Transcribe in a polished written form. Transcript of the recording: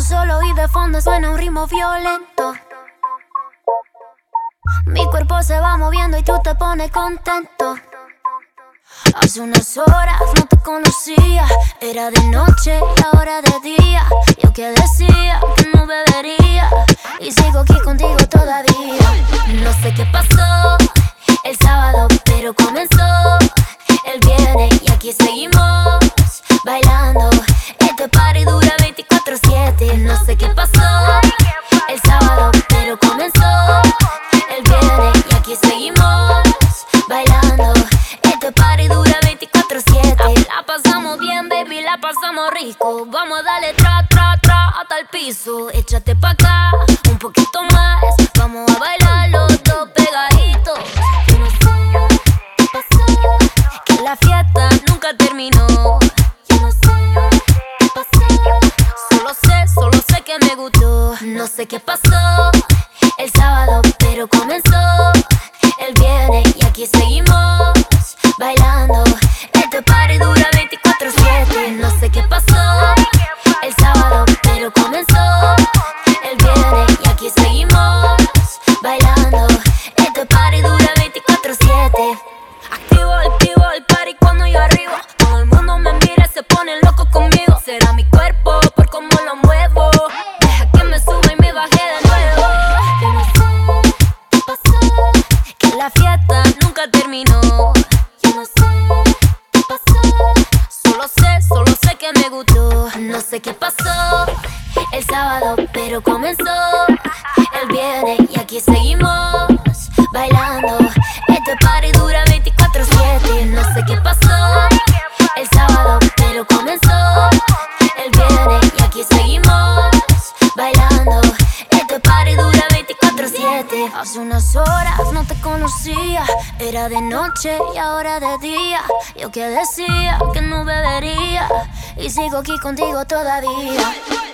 solo y de fondo suena un ritmo violento. Mi cuerpo se va moviendo y tú te pones contento. Hace unas horas no te conocía, era de noche y ahora de día. Yo que decía que no bebería y sigo aquí contigo todavía. No sé qué pasó el sábado, pero comenzó el viernes y aquí seguimos bailando. Este party dura 24/7. No sé qué pasó el sábado, pero comenzó el viernes y aquí seguimos bailando. Este party dura 24/7. La pasamos bien, baby, la pasamos rico. Vamos a darle tra, tra, tra hasta el piso. Échate pa' acá, un poquito más. Vamos a bailar los dos pegaditos. Yo no sé qué pasó, que la fiesta nunca terminó. Yo no sé qué pasó, solo sé que me gustó. No sé qué pasó el sábado, pero comenzó el viernes y aquí seguimos bailando. Este party dura 24/7. No sé qué pasó el sábado, pero comenzó el viernes y aquí seguimos bailando. Este party dura 24/7. Activo el party cuando yo arribo. Todo el mundo me mira y se pone loco conmigo. Será mi cuerpo por cómo lo muevo. Deja que me suba y me baje de nuevo. Yo no sé qué pasó, que la fiesta nunca terminó. Yo no sé qué pasó, solo sé que me gustó. No sé qué pasó el sábado, pero comenzó el viernes y aquí seguimos bailando. Este party dura 24/7. No sé qué pasó el sábado, pero comenzó el viernes y aquí seguimos bailando. Este party dura 24/7. Hace unas horas no te conocía, era de noche y ahora de día. Yo que decía que no bebería y sigo aquí contigo todavía.